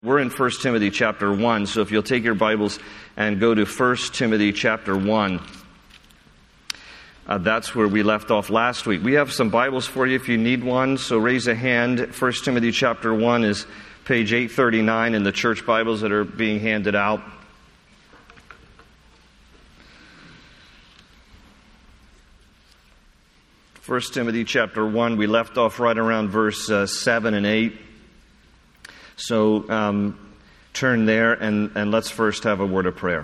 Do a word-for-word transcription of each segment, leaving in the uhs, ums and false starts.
We're in First Timothy chapter one, so if you'll take your Bibles and go to First Timothy chapter one, uh, that's where we left off last week. We have some Bibles for you if you need one, so raise a hand. First Timothy chapter one is page eight thirty-nine in the church Bibles that are being handed out. First Timothy chapter one, we left off right around verse uh, seven and eight. So um, turn there and, and let's first have a word of prayer.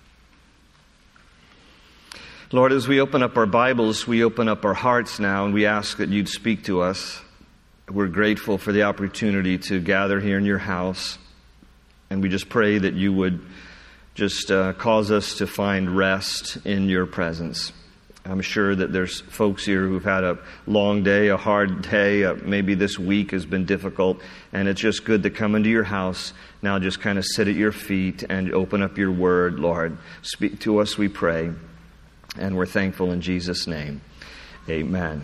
Lord, as we open up our Bibles, we open up our hearts now and we ask that you'd speak to us. We're grateful for the opportunity to gather here in your house. And we just pray that you would just uh, cause us to find rest in your presence. I'm sure that there's folks here who've had a long day, a hard day. Uh, maybe this week has been difficult. And it's just good to come into your house. Now just kind of sit at your feet and open up your word, Lord. Speak to us, we pray. And we're thankful in Jesus' name. Amen.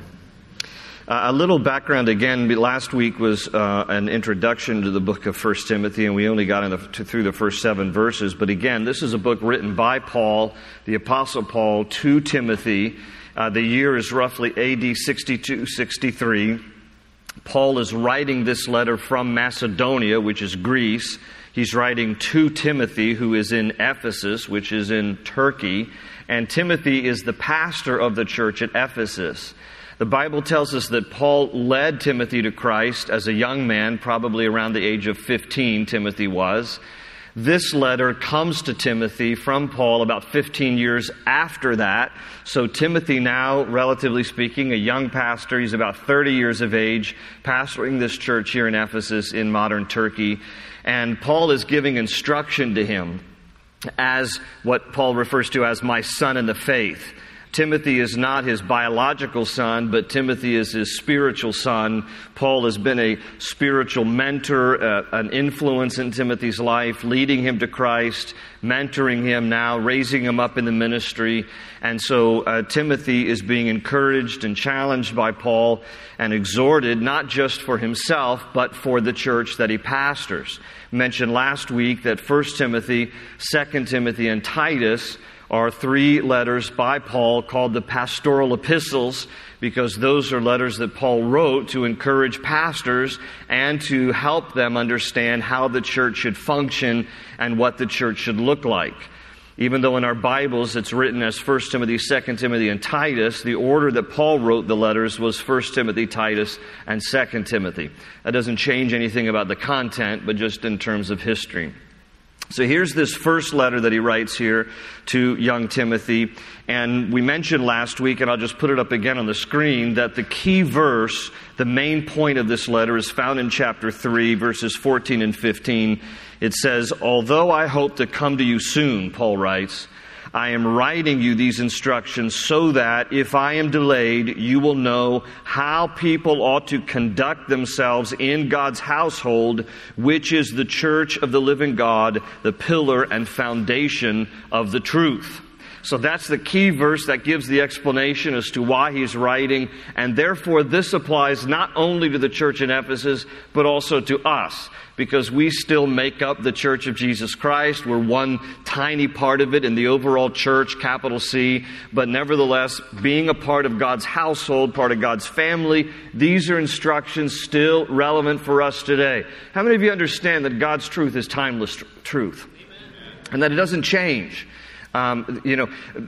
Uh, a little background again. Last week was uh, an introduction to the book of First Timothy, and we only got in the, to, through the first seven verses. But again, this is a book written by Paul, the Apostle Paul, to Timothy. Uh, the year is roughly A D sixty-two sixty-three. Paul is writing this letter from Macedonia, which is Greece. He's writing to Timothy, who is in Ephesus, which is in Turkey. And Timothy is the pastor of the church at Ephesus. The Bible tells us that Paul led Timothy to Christ as a young man, probably around the age of fifteen, Timothy was. This letter comes to Timothy from Paul about fifteen years after that. So Timothy now, relatively speaking, a young pastor, he's about thirty years of age, pastoring this church here in Ephesus in modern Turkey. And Paul is giving instruction to him as what Paul refers to as my son in the faith. Timothy is not his biological son, but Timothy is his spiritual son. Paul has been a spiritual mentor, uh, an influence in Timothy's life, leading him to Christ, mentoring him now, raising him up in the ministry. And so uh, Timothy is being encouraged and challenged by Paul and exhorted not just for himself, but for the church that he pastors. I mentioned last week that First Timothy, Second Timothy, and Titus are three letters by Paul called the pastoral epistles, because those are letters that Paul wrote to encourage pastors and to help them understand how the church should function and what the church should look like. Even though in our Bibles it's written as First Timothy, Second Timothy, and Titus, the order that Paul wrote the letters was First Timothy, Titus, and Second Timothy. That doesn't change anything about the content, but just in terms of history. So here's this first letter that he writes here to young Timothy. And we mentioned last week, and I'll just put it up again on the screen, that the key verse, the main point of this letter, is found in chapter three, verses fourteen and fifteen. It says, "Although I hope to come to you soon," Paul writes, "I am writing you these instructions so that if I am delayed, you will know how people ought to conduct themselves in God's household, which is the church of the living God, the pillar and foundation of the truth." So that's the key verse that gives the explanation as to why he's writing. And therefore, this applies not only to the church in Ephesus, but also to us. Because we still make up the Church of Jesus Christ. We're one tiny part of it in the overall church, capital C. But nevertheless, being a part of God's household, part of God's family, these are instructions still relevant for us today. How many of you understand that God's truth is timeless tr- truth? And that it doesn't change? Um, you know,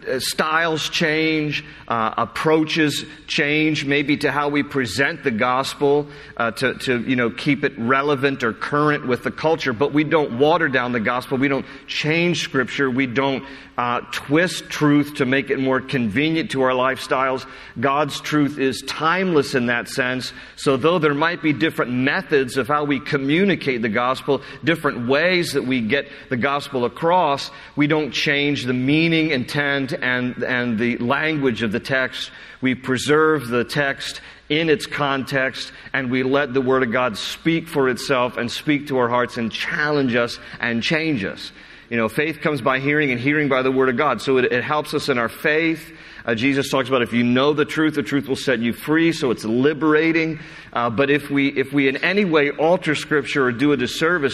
styles change, uh, approaches change, maybe to how we present the gospel, uh, to, to, you know, keep it relevant or current with the culture. But we don't water down the gospel. We don't change Scripture. We don't uh, twist truth to make it more convenient to our lifestyles. God's truth is timeless in that sense. So though there might be different methods of how we communicate the gospel, different ways that we get the gospel across, we don't change the meaning, intent, and, and the language of the text. We preserve the text in its context, and we let the Word of God speak for itself and speak to our hearts and challenge us and change us. You know, faith comes by hearing, and hearing by the Word of God. So it, it helps us in our faith. Uh, Jesus talks about if you know the truth, the truth will set you free. So it's liberating. Uh, but if we if we in any way alter Scripture or do a disservice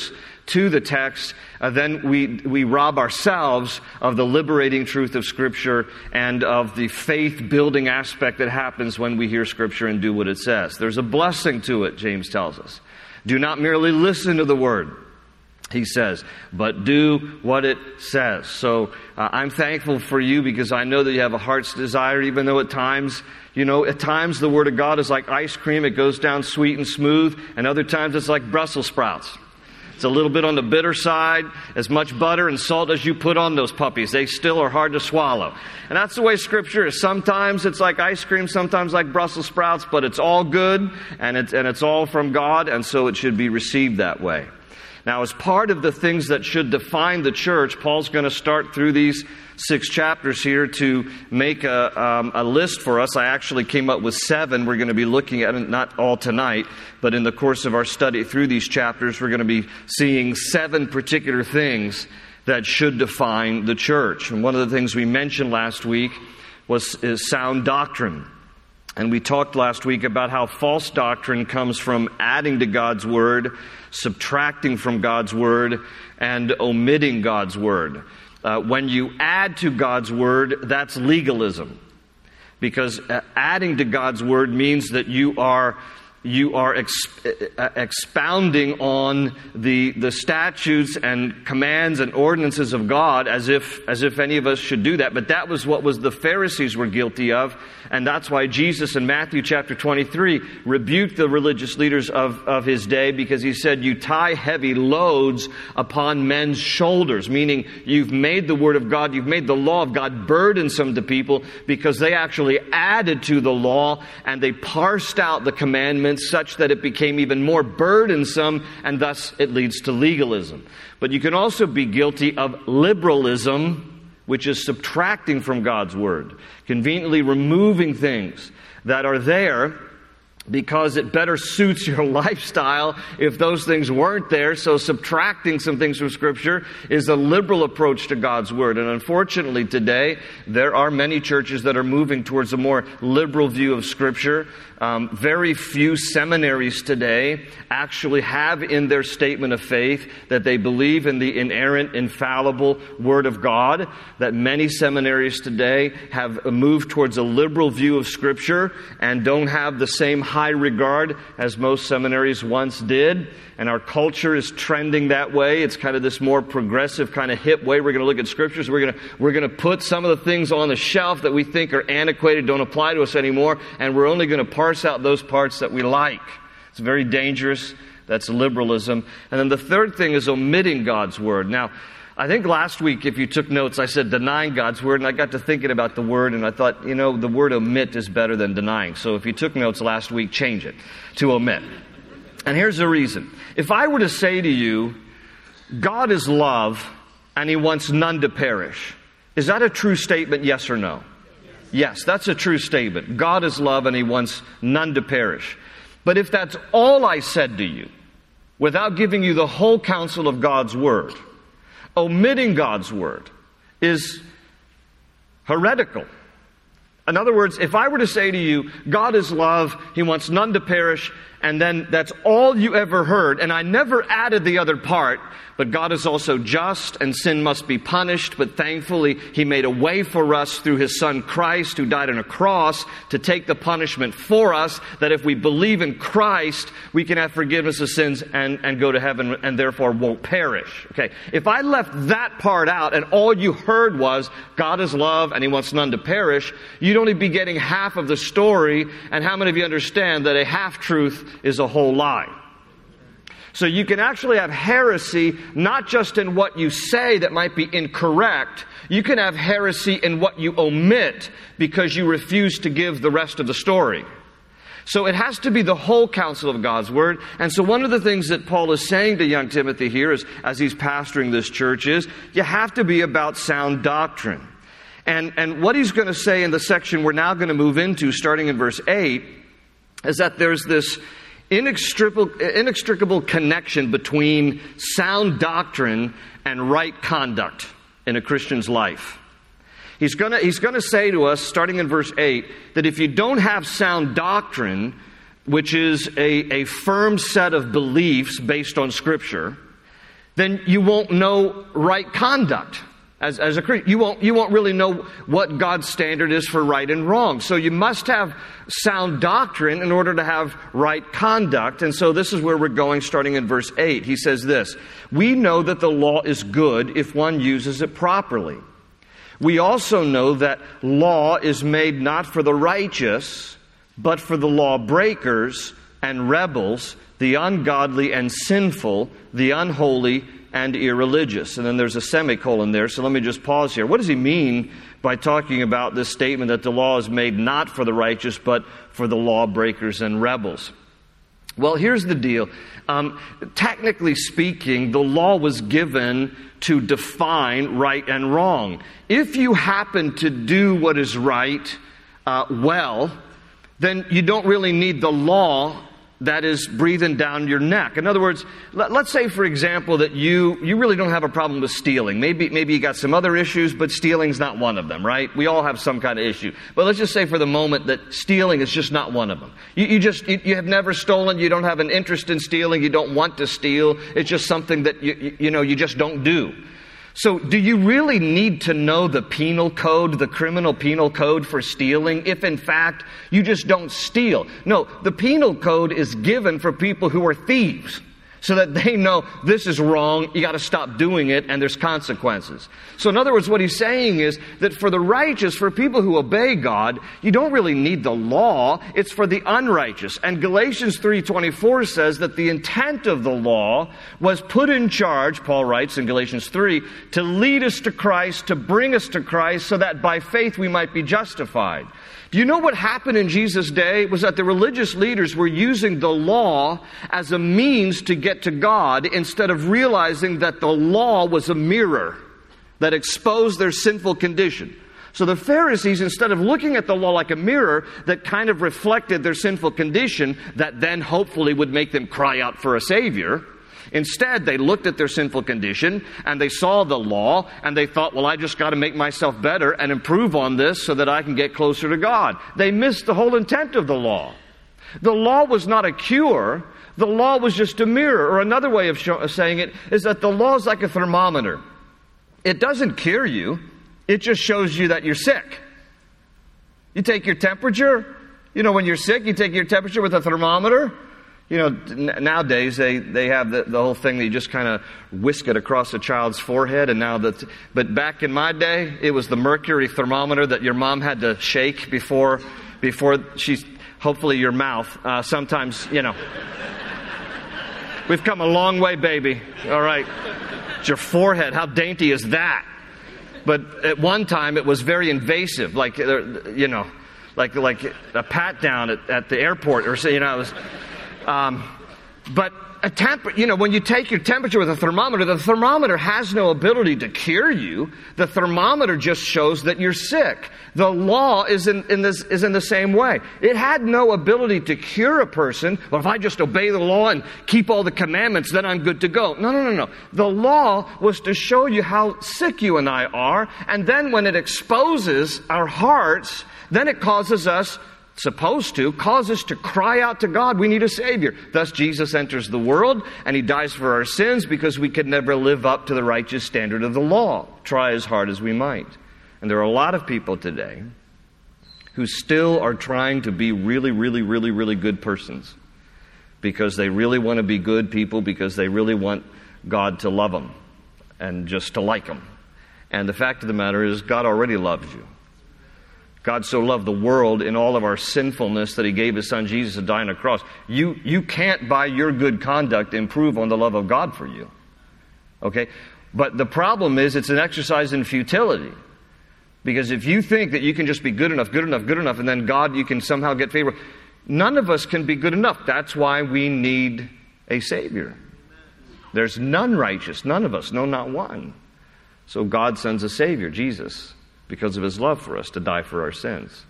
to the text, uh, then we we rob ourselves of the liberating truth of Scripture and of the faith-building aspect that happens when we hear Scripture and do what it says. There's a blessing to it, James tells us. Do not merely listen to the Word, he says, but do what it says. So uh, I'm thankful for you because I know that you have a heart's desire, even though at times, you know, at times the Word of God is like ice cream. It goes down sweet and smooth. And other times it's like Brussels sprouts. It's a little bit on the bitter side. As much butter and salt as you put on those puppies, they still are hard to swallow. And that's the way Scripture is. Sometimes it's like ice cream, sometimes like Brussels sprouts, but it's all good and it's, and it's all from God, and so it should be received that way. Now, as part of the things that should define the church, Paul's going to start through these six chapters here to make a, um, a list for us. I actually came up with seven. We're going to be looking at it, not all tonight, but in the course of our study through these chapters, we're going to be seeing seven particular things that should define the church. And one of the things we mentioned last week was is sound doctrine. And we talked last week about how false doctrine comes from adding to God's Word, subtracting from God's Word, and omitting God's Word. Uh, when you add to God's Word, that's legalism. Because uh, adding to God's Word means that you are you are exp- uh, expounding on the the statutes and commands and ordinances of God as if as if any of us should do that. But that was what was the Pharisees were guilty of, and that's why Jesus in Matthew chapter twenty-three rebuked the religious leaders of, of his day, because he said, you tie heavy loads upon men's shoulders, meaning you've made the Word of God, you've made the law of God burdensome to people because they actually added to the law and they parsed out the commandments such that it became even more burdensome, and thus it leads to legalism. But you can also be guilty of liberalism, which is subtracting from God's Word, conveniently removing things that are there because it better suits your lifestyle if those things weren't there. So subtracting some things from Scripture is a liberal approach to God's Word. And unfortunately today, there are many churches that are moving towards a more liberal view of Scripture. Um, very few seminaries today actually have in their statement of faith that they believe in the inerrant, infallible Word of God. That many seminaries today have moved towards a liberal view of Scripture and don't have the same high regard as most seminaries once did. And our culture is trending that way. It's kind of this more progressive, kind of hip way. We're going to look at Scriptures. We're going to we're going to put some of the things on the shelf that we think are antiquated, don't apply to us anymore, and we're only going to parse out those parts that we like. It's very dangerous. That's liberalism. And then the third thing is omitting God's Word. Now, I think last week, if you took notes, I said denying God's Word, and I got to thinking about the word, and I thought, you know, the word omit is better than denying. So if you took notes last week, change it to omit. And here's the reason. If I were to say to you, God is love, and He wants none to perish, is that a true statement, yes or no? Yes, that's a true statement. God is love, and He wants none to perish. But if that's all I said to you, without giving you the whole counsel of God's Word, omitting God's Word is heretical. In other words, if I were to say to you, God is love, He wants none to perish, and then that's all you ever heard, and I never added the other part, but God is also just, and sin must be punished, but thankfully He made a way for us through His Son Christ, who died on a cross to take the punishment for us, that if we believe in Christ, we can have forgiveness of sins and, and go to heaven, and therefore won't perish. Okay, if I left that part out, and all you heard was, God is love, and He wants none to perish, you'd only be getting half of the story, and how many of you understand that a half-truth is a whole lie? So you can actually have heresy not just in what you say that might be incorrect. You can have heresy in what you omit because you refuse to give the rest of the story. So it has to be the whole counsel of God's Word. And so one of the things that Paul is saying to young Timothy here is, as he's pastoring this church, is you have to be about sound doctrine. And, and what he's going to say in the section we're now going to move into, starting in verse eight, is that there's this inextricable, inextricable connection between sound doctrine and right conduct in a Christian's life. He's going to, he's going to say to us, starting in verse eight, that if you don't have sound doctrine, which is a, a firm set of beliefs based on Scripture, then you won't know right conduct. As, as a Christian, you won't, you won't really know what God's standard is for right and wrong. So you must have sound doctrine in order to have right conduct. And so this is where we're going, starting in verse eight. He says this, "We know that the law is good if one uses it properly. We also know that law is made not for the righteous, but for the lawbreakers and rebels, the ungodly and sinful, the unholy and irreligious." And then there's a semicolon there, so let me just pause here. What does he mean by talking about this statement that the law is made not for the righteous, but for the lawbreakers and rebels? Well, here's the deal. Um, technically speaking, the law was given to define right and wrong. If you happen to do what is right uh, well, then you don't really need the law that is breathing down your neck. In other words, let, let's say, for example, that you you really don't have a problem with stealing. Maybe maybe you got some other issues, but stealing's not one of them, right? We all have some kind of issue. But let's just say for the moment that stealing is just not one of them. You, you just you, you have never stolen. You don't have an interest in stealing. You don't want to steal. It's just something that you you, you know you just don't do. So do you really need to know the penal code, the criminal penal code for stealing, if in fact you just don't steal? No, the penal code is given for people who are thieves, so that they know this is wrong, you got to stop doing it, and there's consequences. So in other words, what he's saying is that for the righteous, for people who obey God, you don't really need the law, it's for the unrighteous. And Galatians three twenty-four says that the intent of the law was put in charge, Paul writes in Galatians three, to lead us to Christ, to bring us to Christ, so that by faith we might be justified. Do you know what happened in Jesus' day? It was that the religious leaders were using the law as a means to get to God instead of realizing that the law was a mirror that exposed their sinful condition. So the Pharisees, instead of looking at the law like a mirror that kind of reflected their sinful condition that then hopefully would make them cry out for a Savior, instead, they looked at their sinful condition and they saw the law and they thought, well, I just got to make myself better and improve on this so that I can get closer to God. They missed the whole intent of the law. The law was not a cure. The law was just a mirror. Or another way of show, saying it is that the law is like a thermometer. It doesn't cure you. It just shows you that you're sick. You take your temperature. You know, when you're sick, you take your temperature with a thermometer. You know, n- nowadays they, they have the, the whole thing that you just kind of whisk it across a child's forehead. And now that, but back in my day, it was the mercury thermometer that your mom had to shake before, before she's, hopefully your mouth. Uh, sometimes, you know, we've come a long way, baby. All right. It's your forehead. How dainty is that? But at one time it was very invasive, like, you know, like, like a pat down at, at the airport or so, you know, it was, Um, but a temp- you know, when you take your temperature with a thermometer, the thermometer has no ability to cure you. The thermometer just shows that you're sick. The law is in, in this is in the same way. It had no ability to cure a person. Well, if I just obey the law and keep all the commandments, then I'm good to go. No, no, no, no. The law was to show you how sick you and I are, and then when it exposes our hearts, then it causes us supposed to, cause us to cry out to God, we need a Savior. Thus Jesus enters the world and He dies for our sins because we could never live up to the righteous standard of the law, try as hard as we might. And there are a lot of people today who still are trying to be really, really, really, really good persons because they really want to be good people, because they really want God to love them and just to like them. And the fact of the matter is, God already loves you. God so loved the world in all of our sinfulness that He gave His Son Jesus to die on a cross. You, you can't, by your good conduct, improve on the love of God for you. Okay? But the problem is it's an exercise in futility. Because if you think that you can just be good enough, good enough, good enough, and then God, you can somehow get favor, none of us can be good enough. That's why we need a Savior. There's none righteous, none of us, no, not one. So God sends a Savior, Jesus, because of His love for us, to die for our sins.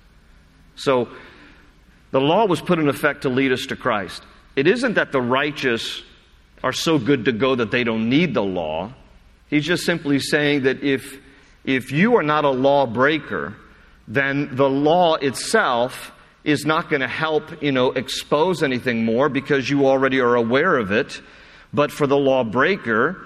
So the law was put in effect to lead us to Christ. It isn't that the righteous are so good to go that they don't need the law. He's just simply saying that if if you are not a lawbreaker, then the law itself is not going to help, you know, expose anything more because you already are aware of it. But for the lawbreaker,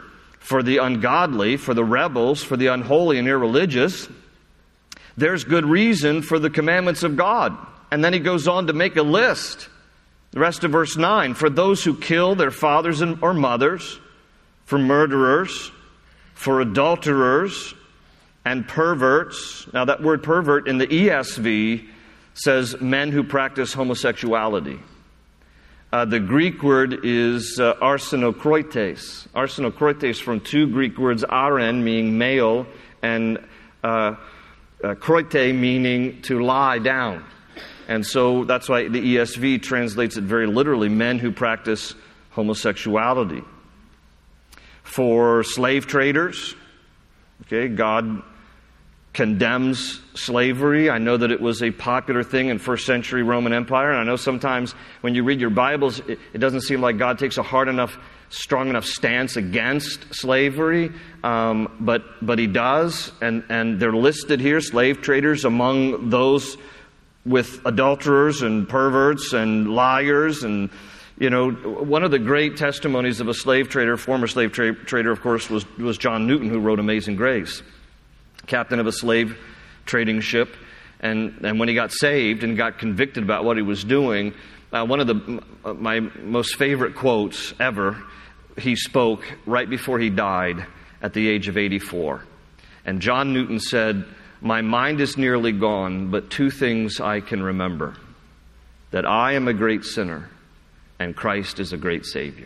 for the ungodly, for the rebels, for the unholy and irreligious, there's good reason for the commandments of God. And then he goes on to make a list. The rest of verse nine, for those who kill their fathers or mothers, for murderers, for adulterers, and perverts. Now that word pervert in the E S V says men who practice homosexuality. Uh, the Greek word is uh, arsenokoites. Arsenokoites from two Greek words, aren meaning male, and uh, uh, kroite meaning to lie down. And so that's why the E S V translates it very literally, men who practice homosexuality. For slave traders, okay, God condemns slavery. I know that it was a popular thing in first century Roman Empire, and I know sometimes when you read your Bibles, it, it doesn't seem like God takes a hard enough, strong enough stance against slavery, um, but but He does, and, and they're listed here, slave traders, among those with adulterers and perverts and liars. And you know, one of the great testimonies of a slave trader, former slave tra- trader, of course, was was John Newton, who wrote Amazing Grace. Captain of a slave trading ship, and, and when he got saved and got convicted about what he was doing, uh, one of the uh, my most favorite quotes ever, he spoke right before he died at the age of eighty-four. And John Newton said, "My mind is nearly gone, but two things I can remember, that I am a great sinner and Christ is a great Savior."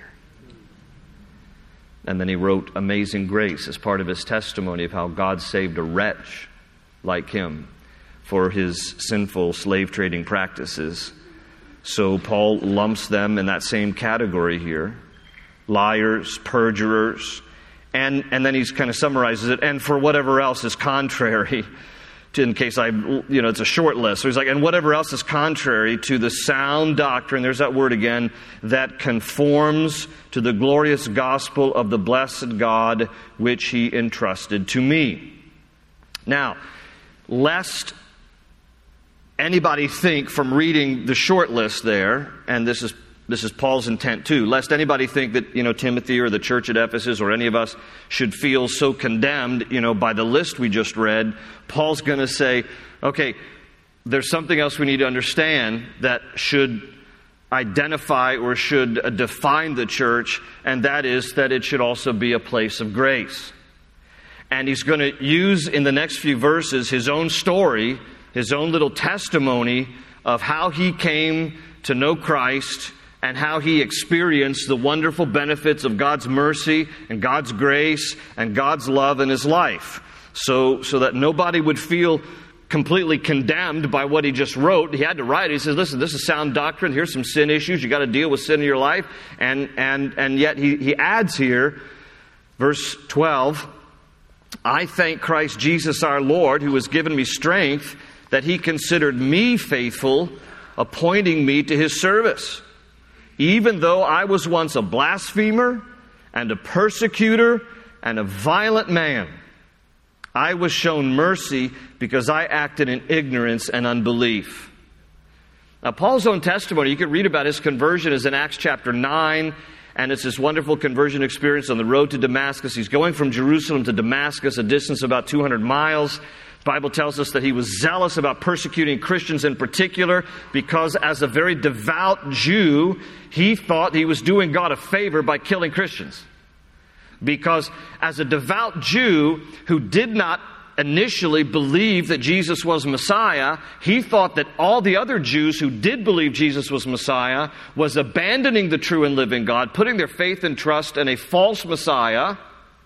And then he wrote Amazing Grace as part of his testimony of how God saved a wretch like him for his sinful slave trading practices. So Paul lumps them in that same category here. Liars, perjurers, and, and then he kind of summarizes it, and for whatever else is contrary to, in case I, you know, it's a short list. So he's like, and whatever else is contrary to the sound doctrine, there's that word again, that conforms to the glorious gospel of the blessed God which He entrusted to me. Now, lest anybody think from reading the short list there, and this is this is Paul's intent too, lest anybody think that, you know, Timothy or the church at Ephesus or any of us should feel so condemned, you know, by the list we just read, Paul's going to say, okay, there's something else we need to understand that should identify or should uh, define the church, and that is that it should also be a place of grace. And he's going to use in the next few verses his own story, his own little testimony of how he came to know Christ and how he experienced the wonderful benefits of God's mercy and God's grace and God's love in his life. So, so that nobody would feel completely condemned by what he just wrote. He had to write it. He says, listen, this is sound doctrine. Here's some sin issues. You got to deal with sin in your life. And, and, and yet he, he adds here, verse twelve, I thank Christ Jesus our Lord, who has given me strength, that He considered me faithful, appointing me to His service. Even though I was once a blasphemer and a persecutor and a violent man, I was shown mercy because I acted in ignorance and unbelief. Now, Paul's own testimony, you can read about his conversion, is in Acts chapter nine, and it's this wonderful conversion experience on the road to Damascus. He's going from Jerusalem to Damascus, a distance of about two hundred miles. The Bible tells us that he was zealous about persecuting Christians in particular because as a very devout Jew, he thought he was doing God a favor by killing Christians. Because as a devout Jew who did not initially believe that Jesus was Messiah, he thought that all the other Jews who did believe Jesus was Messiah was abandoning the true and living God, putting their faith and trust in a false Messiah.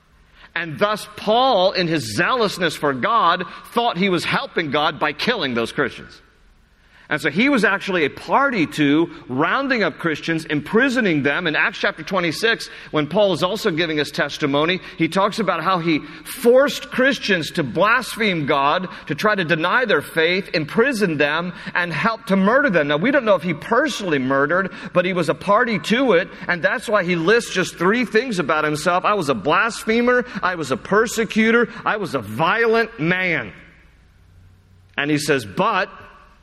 And thus Paul, in his zealousness for God, thought he was helping God by killing those Christians. And so he was actually a party to rounding up Christians, imprisoning them. In Acts chapter twenty-six, when Paul is also giving his testimony, he talks about how he forced Christians to blaspheme God, to try to deny their faith, imprisoned them, and helped to murder them. Now, we don't know if he personally murdered, but he was a party to it, and that's why he lists just three things about himself. I was a blasphemer, I was a persecutor, I was a violent man. And he says, but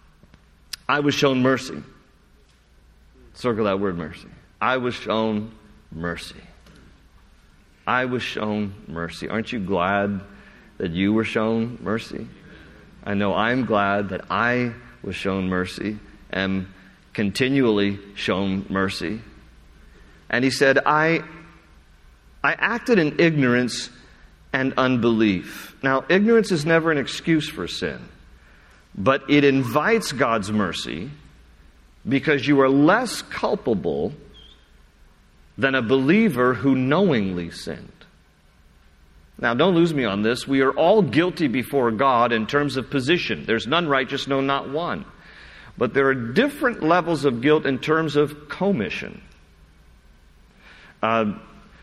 I was shown mercy. Circle that word, mercy. I was shown mercy. I was shown mercy. Aren't you glad that you were shown mercy? I know I'm glad that I was shown mercy, am continually shown mercy. And he said, I, I acted in ignorance and unbelief. Now, ignorance is never an excuse for sin, but it invites God's mercy because you are less culpable than a believer who knowingly sinned. Now, don't lose me on this. We are all guilty before God in terms of position. There's none righteous, no, not one. But there are different levels of guilt in terms of commission. Uh,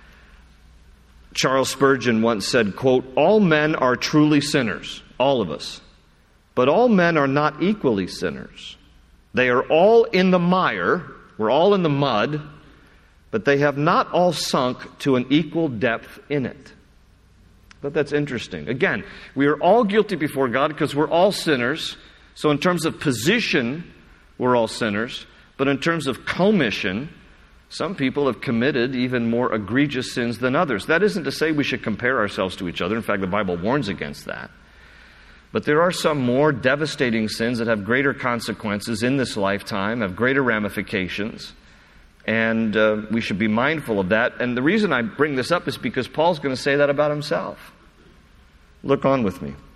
Charles Spurgeon once said, quote, all men are truly sinners, all of us. But all men are not equally sinners. They are all in the mire, we're all in the mud, but they have not all sunk to an equal depth in it. But that's interesting. Again, we are all guilty before God because we're all sinners. So in terms of position, we're all sinners. But in terms of commission, some people have committed even more egregious sins than others. That isn't to say we should compare ourselves to each other. In fact, the Bible warns against that. But there are some more devastating sins that have greater consequences in this lifetime, have greater ramifications. And uh, we should be mindful of that. And the reason I bring this up is because Paul's going to say that about himself. Look on with me.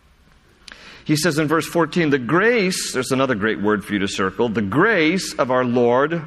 He says in verse fourteen, the grace, there's another great word for you to circle, the grace of our Lord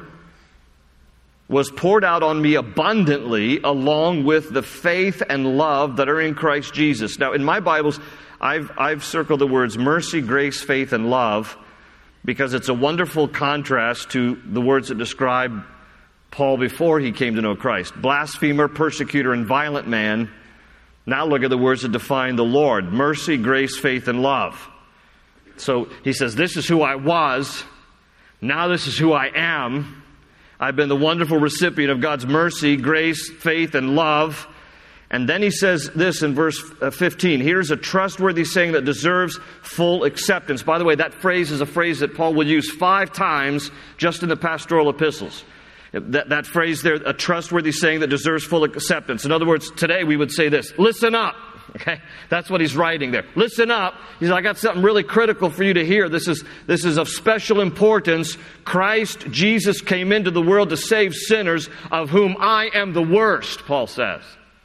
was poured out on me abundantly along with the faith and love that are in Christ Jesus. Now, in my Bibles, I've, I've circled the words mercy, grace, faith, and love because it's a wonderful contrast to the words that describe Paul before he came to know Christ. Blasphemer, persecutor, and violent man. Now look at the words that define the Lord. Mercy, grace, faith, and love. So he says, this is who I was. Now this is who I am. I've been the wonderful recipient of God's mercy, grace, faith, and love. And then he says this in verse fifteen. Here's a trustworthy saying that deserves full acceptance. By the way, that phrase is a phrase that Paul will use five times just in the pastoral epistles. That, that phrase there, a trustworthy saying that deserves full acceptance. In other words, today we would say this, listen up. Okay, that's what he's writing there. Listen up. He said, I got something really critical for you to hear. This is, this is of special importance. Christ Jesus came into the world to save sinners, of whom I am the worst, Paul says.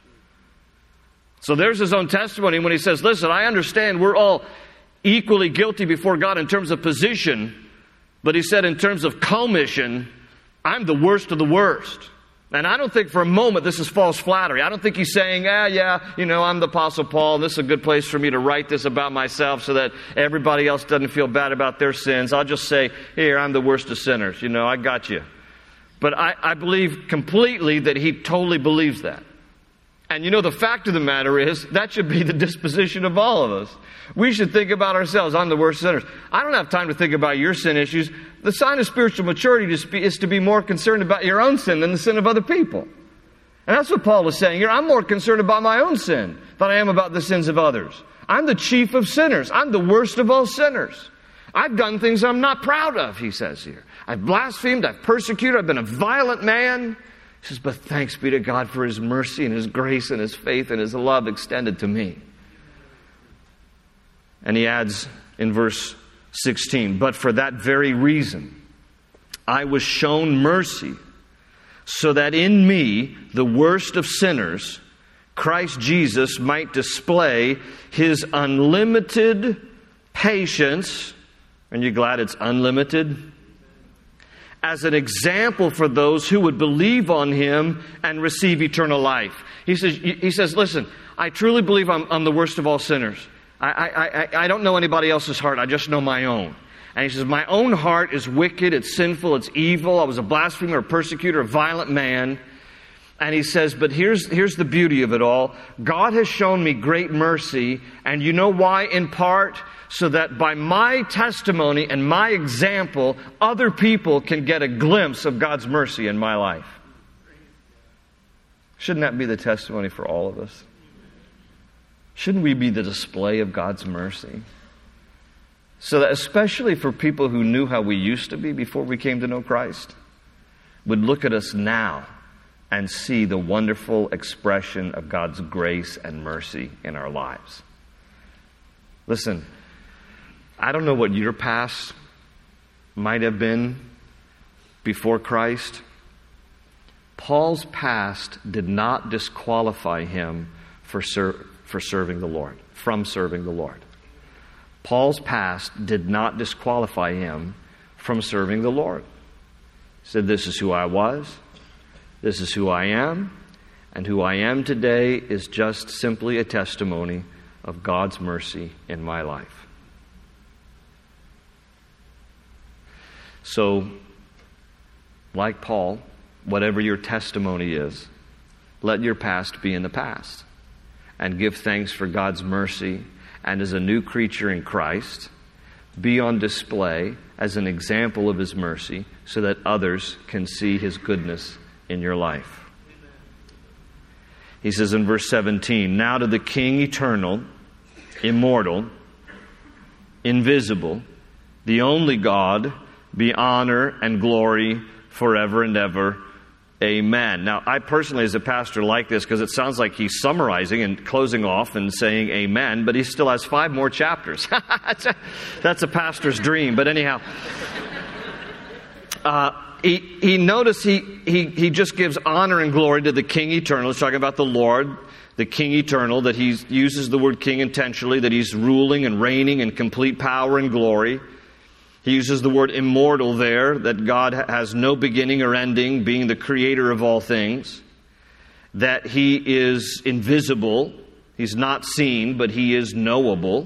So there's his own testimony when he says, listen, I understand we're all equally guilty before God in terms of position, but he said in terms of commission, I'm the worst of the worst. And I don't think for a moment this is false flattery. I don't think he's saying, ah, yeah, you know, I'm the Apostle Paul. This is a good place for me to write this about myself so that everybody else doesn't feel bad about their sins. I'll just say, here, I'm the worst of sinners. You know, I got you. But I, I believe completely that he totally believes that. And you know, the fact of the matter is, that should be the disposition of all of us. We should think about ourselves. I'm the worst sinners. I don't have time to think about your sin issues. The sign of spiritual maturity is to be more concerned about your own sin than the sin of other people. And that's what Paul was saying here. I'm more concerned about my own sin than I am about the sins of others. I'm the chief of sinners. I'm the worst of all sinners. I've done things I'm not proud of, he says here. I've blasphemed. I've persecuted. I've been a violent man. He says, but thanks be to God for His mercy and His grace and His faith and His love extended to me. And he adds in verse sixteen, but for that very reason, I was shown mercy, so that in me, the worst of sinners, Christ Jesus might display His unlimited patience. Aren't you glad it's unlimited? As an example for those who would believe on Him and receive eternal life. He says, he says, listen, I truly believe I'm, I'm the worst of all sinners. I, I, I, I don't know anybody else's heart. I just know my own. And he says, my own heart is wicked, it's sinful, it's evil. I was a blasphemer, a persecutor, a violent man. And he says, but here's, here's the beauty of it all. God has shown me great mercy. And you know why? In part, so that by my testimony and my example, other people can get a glimpse of God's mercy in my life. Shouldn't that be the testimony for all of us? Shouldn't we be the display of God's mercy? So that especially for people who knew how we used to be before we came to know Christ, would look at us now and see the wonderful expression of God's grace and mercy in our lives. Listen, I don't know what your past might have been before Christ. Paul's past did not disqualify him for ser- for serving the Lord, from serving the Lord. Paul's past did not disqualify him from serving the Lord. He said, this is who I was, this is who I am, and who I am today is just simply a testimony of God's mercy in my life. So, like Paul, whatever your testimony is, let your past be in the past. And give thanks for God's mercy, and as a new creature in Christ, be on display as an example of His mercy so that others can see His goodness in your life. He says in verse seventeen, now to the King eternal, immortal, invisible, the only God, be honor and glory forever and ever. Amen. Now, I personally, as a pastor, like this because it sounds like he's summarizing and closing off and saying amen, but he still has five more chapters. that's, a, that's a pastor's dream. But anyhow, uh, he, he notice he, he, he just gives honor and glory to the King eternal. He's talking about the Lord, the King eternal, that he uses the word king intentionally, that he's ruling and reigning in complete power and glory. He uses the word immortal there, that God has no beginning or ending, being the creator of all things. That He is invisible. He's not seen, but He is knowable.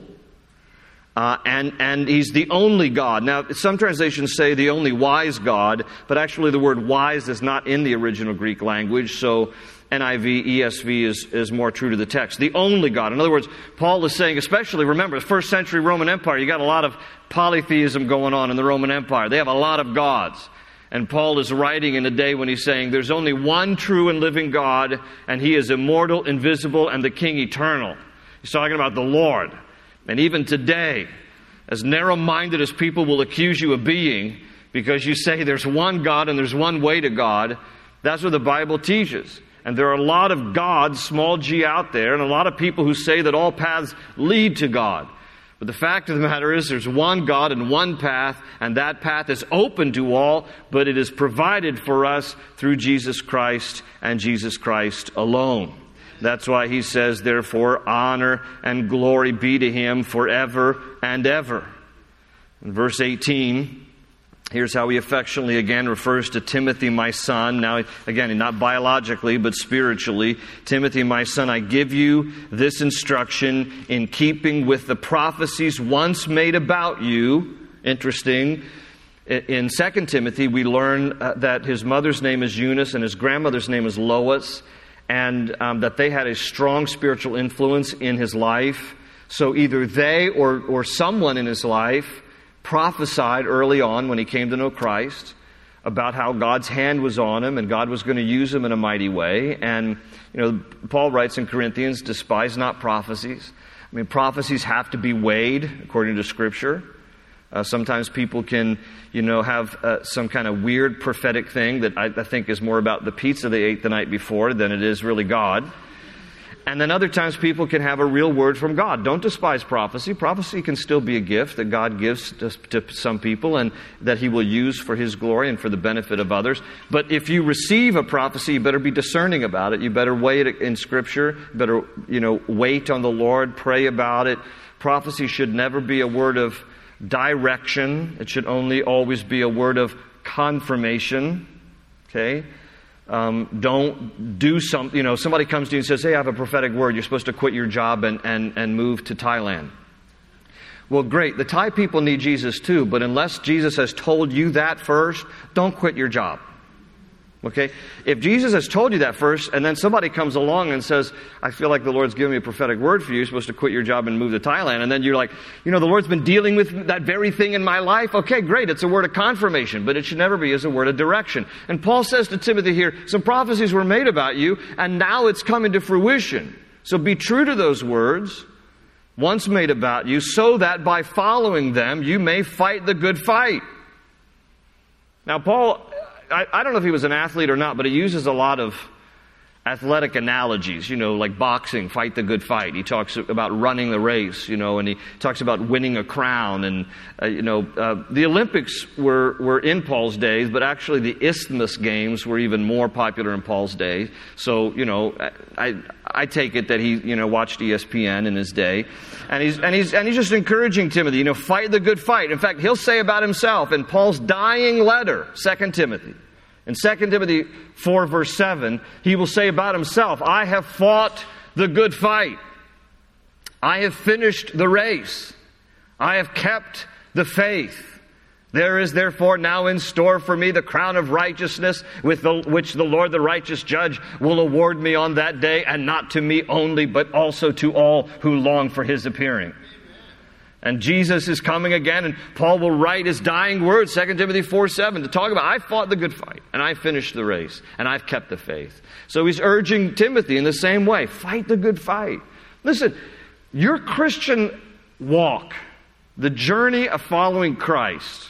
Uh, and, and He's the only God. Now, some translations say the only wise God, but actually the word wise is not in the original Greek language, so N I V, E S V is, is more true to the text. The only God. In other words, Paul is saying, especially, remember, the first century Roman Empire, you got a lot of polytheism going on in the Roman Empire. They have a lot of gods. And Paul is writing in a day when he's saying, there's only one true and living God, and He is immortal, invisible, and the King eternal. He's talking about the Lord. And even today, as narrow-minded as people will accuse you of being, because you say there's one God and there's one way to God, that's what the Bible teaches. And there are a lot of gods, small g, out there, and a lot of people who say that all paths lead to God. But the fact of the matter is there's one God and one path, and that path is open to all, but it is provided for us through Jesus Christ and Jesus Christ alone. That's why he says, therefore, honor and glory be to Him forever and ever. In verse eighteen, here's how he affectionately again refers to Timothy, my son. Now, again, not biologically, but spiritually. Timothy, my son, I give you this instruction in keeping with the prophecies once made about you. Interesting. In Second Timothy, we learn uh, that his mother's name is Eunice and his grandmother's name is Lois, and um, that they had a strong spiritual influence in his life. So either they or, or someone in his life prophesied early on when he came to know Christ about how God's hand was on him and God was going to use him in a mighty way. And, you know, Paul writes in Corinthians, despise not prophecies. I mean, prophecies have to be weighed according to Scripture. Uh, sometimes people can, you know, have uh, some kind of weird prophetic thing that I, I think is more about the pizza they ate the night before than it is really God. And then other times people can have a real word from God. Don't despise prophecy. Prophecy can still be a gift that God gives to, to some people and that He will use for His glory and for the benefit of others. But if you receive a prophecy, you better be discerning about it. You better weigh it in Scripture. You better, you know, wait on the Lord, pray about it. Prophecy should never be a word of direction. It should only always be a word of confirmation. Okay? Um, don't do something, you know, somebody comes to you and says, hey, I have a prophetic word. You're supposed to quit your job and, and, and move to Thailand. Well, great. The Thai people need Jesus too, but unless Jesus has told you that first, don't quit your job. Okay? If Jesus has told you that first, and then somebody comes along and says, I feel like the Lord's giving me a prophetic word for you, you're supposed to quit your job and move to Thailand, and then you're like, you know, the Lord's been dealing with that very thing in my life. Okay, great, it's a word of confirmation, but it should never be as a word of direction. And Paul says to Timothy here, some prophecies were made about you, and now it's coming to fruition. So be true to those words, once made about you, so that by following them, you may fight the good fight. Now, Paul, I, I don't know if he was an athlete or not, but he uses a lot of athletic analogies, you know, like boxing, fight the good fight. He talks about running the race, you know, and he talks about winning a crown. And, uh, you know, uh, the Olympics were, were in Paul's days, but actually the Isthmus Games were even more popular in Paul's day. So, you know, I, I take it that he, you know, watched E S P N in his day. And he's, and he's, and he's just encouraging Timothy, you know, fight the good fight. In fact, he'll say about himself in Paul's dying letter, Second Timothy, in Second Timothy four, verse seven, he will say about himself, I have fought the good fight. I have finished the race. I have kept the faith. There is therefore now in store for me the crown of righteousness, with the, which the Lord, the righteous judge, will award me on that day, and not to me only, but also to all who long for his appearing. And Jesus is coming again, and Paul will write his dying words, Second Timothy four seven, to talk about, I fought the good fight, and I finished the race, and I've kept the faith. So he's urging Timothy in the same way, fight the good fight. Listen, your Christian walk, the journey of following Christ,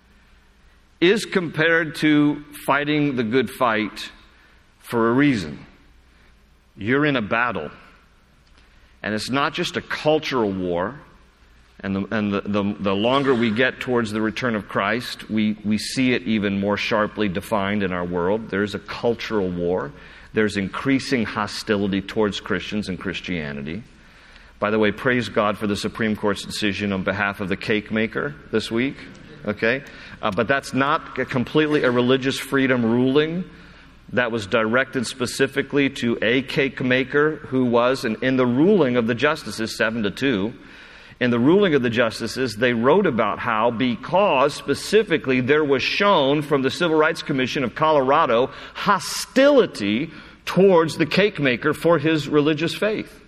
is compared to fighting the good fight for a reason. You're in a battle, and it's not just a cultural war. And, the, and the, the, the longer we get towards the return of Christ, we, we see it even more sharply defined in our world. There's a cultural war. There's increasing hostility towards Christians and Christianity. By the way, praise God for the Supreme Court's decision on behalf of the cake maker this week. Okay? Uh, but that's not a completely a religious freedom ruling. That was directed specifically to a cake maker who was, and in the ruling of the justices, seven to two, in the ruling of the justices, they wrote about how, because specifically there was shown from the Civil Rights Commission of Colorado hostility towards the cake maker for his religious faith.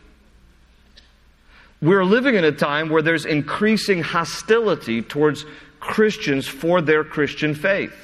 We're living in a time where there's increasing hostility towards Christians for their Christian faith.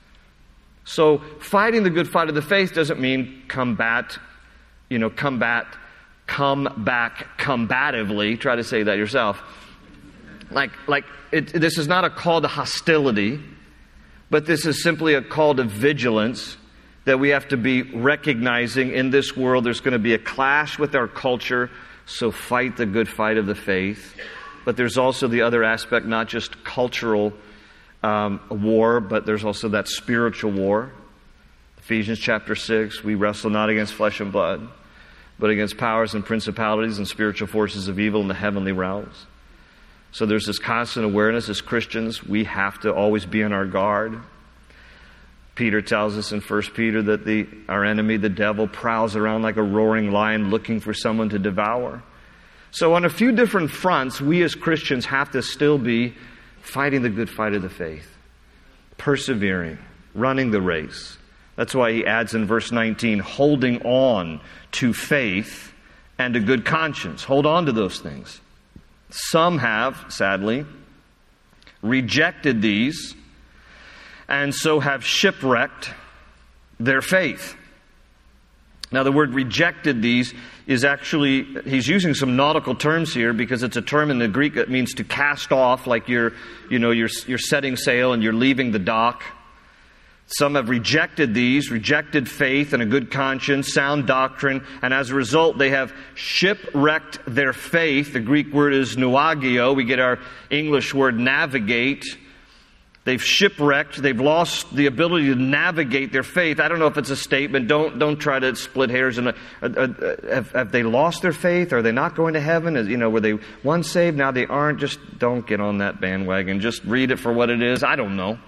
So fighting the good fight of the faith doesn't mean combat, you know, combat come back combatively. Try to say that yourself. Like, like it, this is not a call to hostility, but this is simply a call to vigilance, that we have to be recognizing in this world there's going to be a clash with our culture, so fight the good fight of the faith. But there's also the other aspect, not just cultural um, war, but there's also that spiritual war. Ephesians chapter six, we wrestle not against flesh and blood, but against powers and principalities and spiritual forces of evil in the heavenly realms. So there's this constant awareness as Christians. We have to always be on our guard. Peter tells us in First Peter that the our enemy, the devil, prowls around like a roaring lion looking for someone to devour. So on a few different fronts, we as Christians have to still be fighting the good fight of the faith, persevering, running the race. That's why he adds in verse nineteen, holding on to faith and a good conscience. Hold on to those things. Some have, sadly, rejected these and so have shipwrecked their faith. Now, the word rejected these is actually, he's using some nautical terms here because it's a term in the Greek that means to cast off, like you're, you know, you're, you're setting sail and you're leaving the dock. Some have rejected these, rejected faith and a good conscience, sound doctrine, and as a result they have shipwrecked their faith. The Greek word is nouagio. We get our English word navigate. They've shipwrecked, they've lost the ability to navigate their faith. I don't know if it's a statement. Don't don't try to split hairs. And uh, uh, have, have they lost their faith? Are they not going to heaven? As, you know, were they once saved, now they aren't? Just don't get on that bandwagon. Just read it for what it is. I don't know.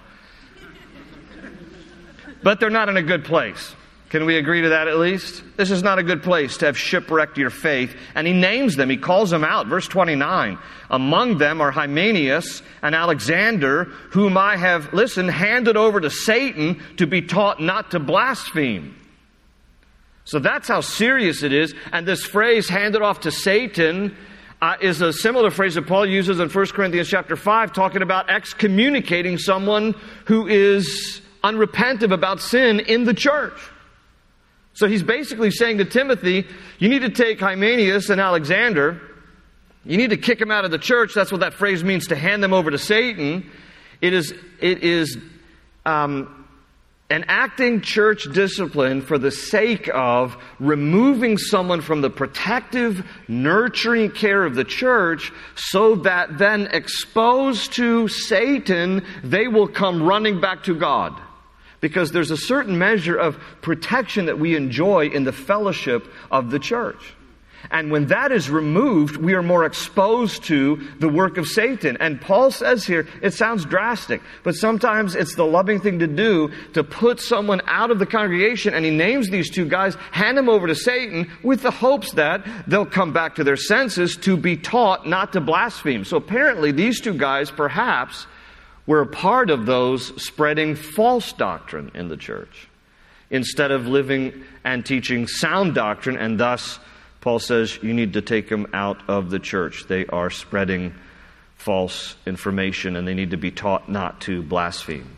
But they're not in a good place. Can we agree to that at least? This is not a good place to have shipwrecked your faith. And he names them. He calls them out. Verse twenty-nine. Among them are Hymenaeus and Alexander, whom I have, listen, handed over to Satan to be taught not to blaspheme. So that's how serious it is. And this phrase, handed off to Satan, uh, is a similar phrase that Paul uses in First Corinthians chapter five, talking about excommunicating someone who is unrepentant about sin in the church. So he's basically saying to Timothy, you need to take Hymenaeus and Alexander, you need to kick them out of the church. That's what that phrase means, to hand them over to Satan. It is, it is um, enacting church discipline for the sake of removing someone from the protective, nurturing care of the church so that then exposed to Satan, they will come running back to God. Because there's a certain measure of protection that we enjoy in the fellowship of the church. And when that is removed, we are more exposed to the work of Satan. And Paul says here, it sounds drastic, but sometimes it's the loving thing to do to put someone out of the congregation, and he names these two guys, hand them over to Satan with the hopes that they'll come back to their senses to be taught not to blaspheme. So apparently these two guys perhaps were a part of those spreading false doctrine in the church instead of living and teaching sound doctrine, and thus Paul says you need to take them out of the church. They are spreading false information and they need to be taught not to blaspheme.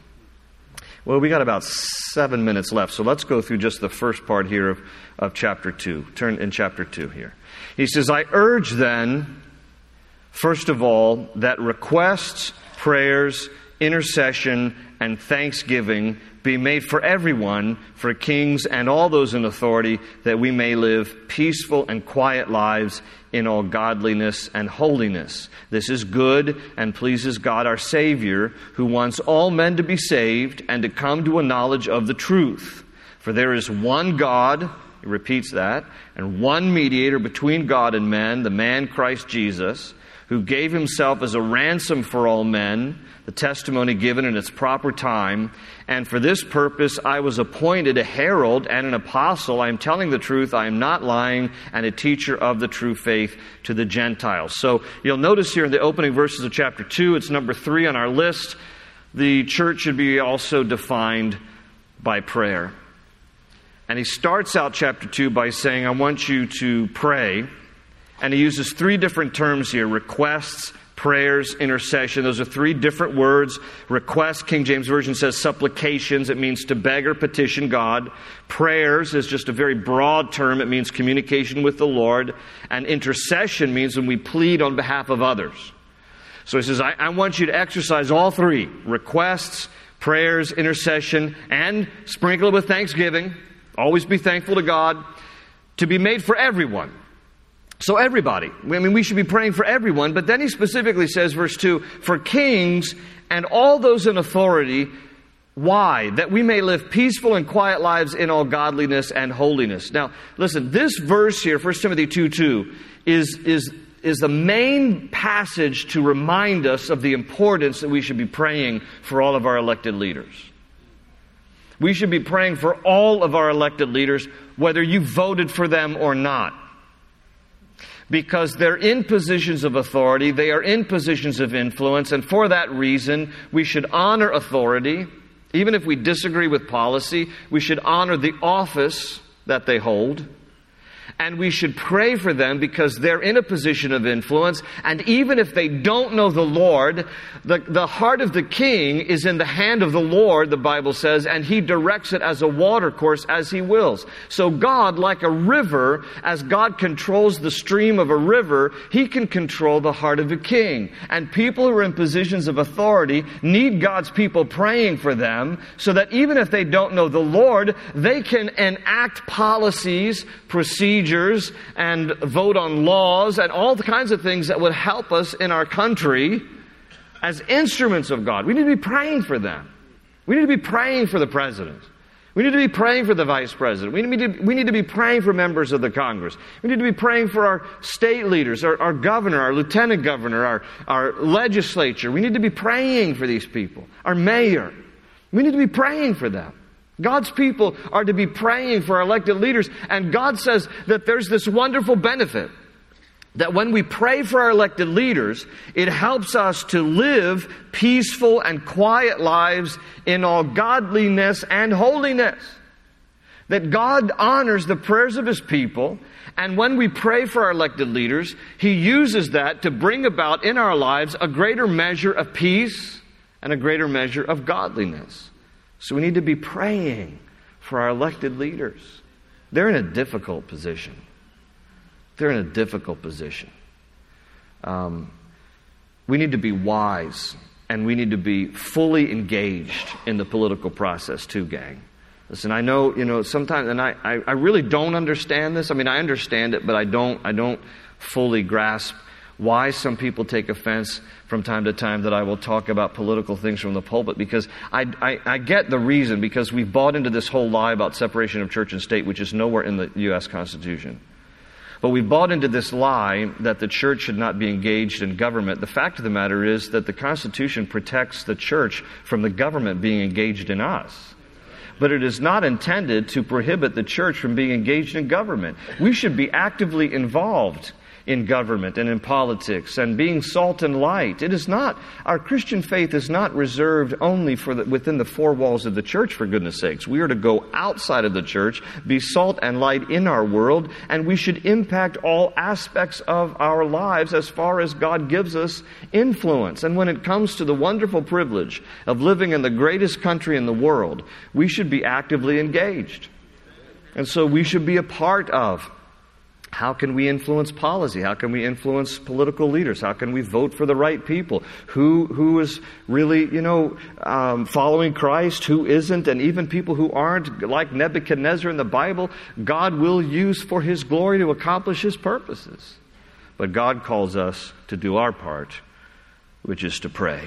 Well, we got about seven minutes left, so let's go through just the first part here of, of chapter two. Turn in chapter two here. He says, I urge then, first of all, that requests, prayers, intercession, and thanksgiving be made for everyone, for kings and all those in authority, that we may live peaceful and quiet lives in all godliness and holiness. This is good and pleases God our Savior, who wants all men to be saved and to come to a knowledge of the truth. For there is one God, he repeats that, and one mediator between God and men, the man Christ Jesus, who gave himself as a ransom for all men, the testimony given in its proper time. And for this purpose I was appointed a herald and an apostle. I am telling the truth, I am not lying, and a teacher of the true faith to the Gentiles. So you'll notice here in the opening verses of chapter two, it's number three on our list. The church should be also defined by prayer. And he starts out chapter two by saying, I want you to pray. And he uses three different terms here: requests, prayers, intercession. Those are three different words. Request, King James Version says supplications. It means to beg or petition God. Prayers is just a very broad term. It means communication with the Lord. And intercession means when we plead on behalf of others. So he says, I, I want you to exercise all three: requests, prayers, intercession, and sprinkle it with thanksgiving. Always be thankful to God, to be made for everyone. So everybody. I mean, we should be praying for everyone. But then he specifically says, verse two, for kings and all those in authority. Why? That we may live peaceful and quiet lives in all godliness and holiness. Now, listen, this verse here, First Timothy two two, is, is, is the main passage to remind us of the importance that we should be praying for all of our elected leaders. We should be praying for all of our elected leaders, whether you voted for them or not. Because they're in positions of authority, they are in positions of influence, and for that reason, we should honor authority. Even if we disagree with policy, we should honor the office that they hold. And we should pray for them because they're in a position of influence. And even if they don't know the Lord, the, the heart of the king is in the hand of the Lord, the Bible says, and he directs it as a watercourse as he wills. So God, like a river, as God controls the stream of a river, he can control the heart of a king. And people who are in positions of authority need God's people praying for them so that even if they don't know the Lord, they can enact policies, procedures, and vote on laws and all the kinds of things that would help us in our country as instruments of God. We need to be praying for them. We need to be praying for the president. We need to be praying for the vice president. We need to, we need to be praying for members of the Congress. We need to be praying for our state leaders, our, our governor, our lieutenant governor, our, our legislature. We need to be praying for these people. Our mayor. We need to be praying for them. God's people are to be praying for our elected leaders. And God says that there's this wonderful benefit that when we pray for our elected leaders, it helps us to live peaceful and quiet lives in all godliness and holiness. That God honors the prayers of His people. And when we pray for our elected leaders, He uses that to bring about in our lives a greater measure of peace and a greater measure of godliness. So we need to be praying for our elected leaders. They're in a difficult position. They're in a difficult position. Um, we need to be wise and we need to be fully engaged in the political process too, gang. Listen, I know, you know, sometimes, and I, I, I really don't understand this. I mean, I understand it, but I don't, I don't fully grasp why some people take offense from time to time that I will talk about political things from the pulpit, because I, I, I get the reason, because we've bought into this whole lie about separation of church and state, which is nowhere in the U S Constitution. But we've bought into this lie that the church should not be engaged in government. The fact of the matter is that the Constitution protects the church from the government being engaged in us. But it is not intended to prohibit the church from being engaged in government. We should be actively involved in government and in politics and being salt and light. It is not, our Christian faith is not reserved only for the, within the four walls of the church, for goodness sakes. We are to go outside of the church, be salt and light in our world, and we should impact all aspects of our lives as far as God gives us influence. And when it comes to the wonderful privilege of living in the greatest country in the world, we should be actively engaged. And so we should be a part of. How can we influence policy? How can we influence political leaders? How can we vote for the right people? Who who is really, you know, um, following Christ? Who isn't? And even people who aren't, like Nebuchadnezzar in the Bible, God will use for His glory to accomplish His purposes. But God calls us to do our part, which is to pray.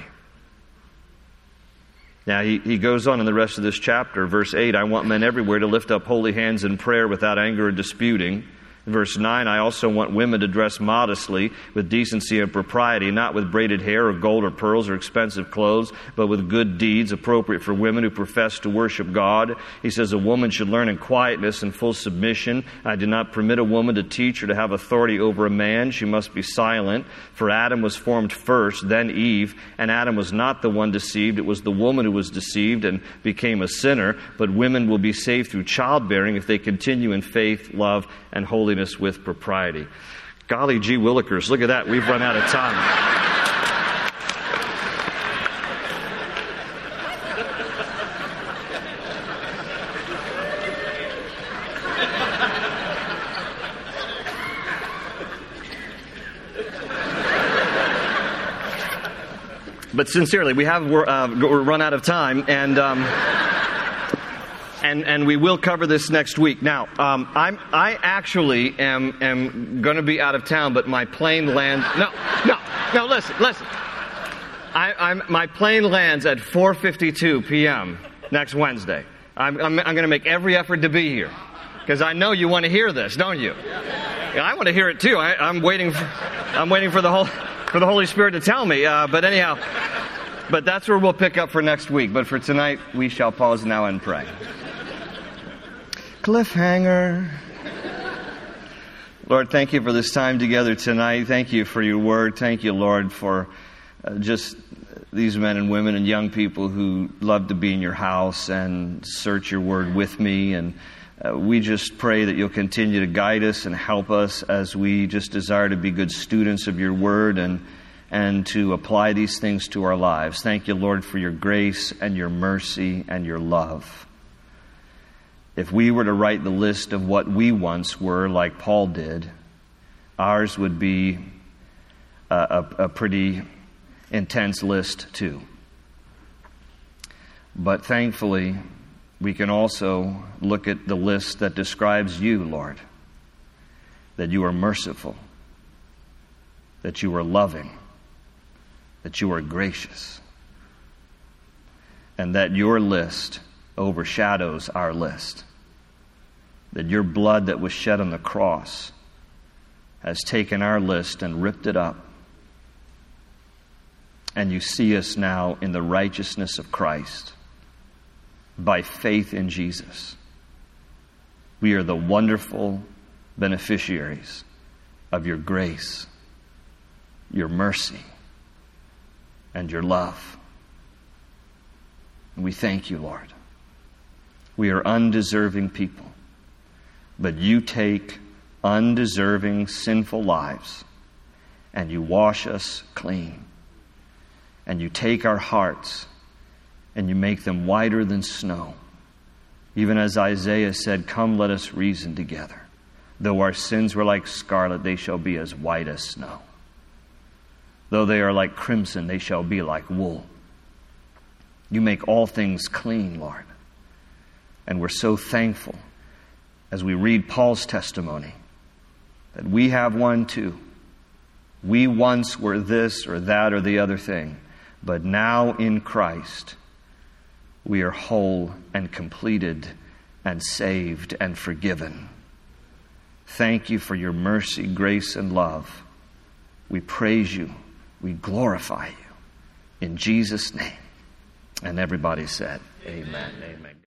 Now, he, he goes on in the rest of this chapter, verse eight, I want men everywhere to lift up holy hands in prayer without anger or disputing. Verse nine, I also want women to dress modestly, with decency and propriety, not with braided hair or gold or pearls or expensive clothes, but with good deeds appropriate for women who profess to worship God. He says a woman should learn in quietness and full submission. I do not permit a woman to teach or to have authority over a man. She must be silent. For Adam was formed first, then Eve, and Adam was not the one deceived. It was the woman who was deceived and became a sinner. But women will be saved through childbearing if they continue in faith, love, and holiness with propriety. Golly gee willikers, look at that. We've run out of time. But sincerely, we have uh, run out of time, and um, And, and we will cover this next week. Now, um, I'm, I actually am, am going to be out of town, but my plane lands... No, no, no, listen, listen. I, I'm, my plane lands at four fifty-two p.m. next Wednesday. I'm, I'm, I'm going to make every effort to be here, because I know you want to hear this, don't you? Yeah, I want to hear it too. I, I'm waiting for, I'm waiting for the whole, for the Holy Spirit to tell me. Uh, but anyhow, but that's where we'll pick up for next week. But for tonight, we shall pause now and pray. Cliffhanger. Lord, thank you for this time together tonight. Thank you for your word. Thank you, Lord, for uh, just these men and women and young people who love to be in your house and search your word with me. And uh, we just pray that you'll continue to guide us and help us as we just desire to be good students of your word and and to apply these things to our lives. Thank you, Lord, for your grace and your mercy and your love. If we were to write the list of what we once were, like Paul did, ours would be a, a, a pretty intense list too. But thankfully, we can also look at the list that describes you, Lord. That you are merciful, that you are loving, that you are gracious, and that your list overshadows our list. That your blood that was shed on the cross has taken our list and ripped it up. And you see us now in the righteousness of Christ by faith in Jesus. We are the wonderful beneficiaries of your grace, your mercy, and your love. And we thank you, Lord. We are undeserving people, but you take undeserving, sinful lives and you wash us clean. And you take our hearts and you make them whiter than snow. Even as Isaiah said, come, let us reason together. Though our sins were like scarlet, they shall be as white as snow. Though they are like crimson, they shall be like wool. You make all things clean, Lord. And we're so thankful as we read Paul's testimony that we have one too. We once were this or that or the other thing, but now in Christ we are whole and completed and saved and forgiven. Thank you for your mercy, grace, and love. We praise you. We glorify you. In Jesus' name. And everybody said, amen. Amen.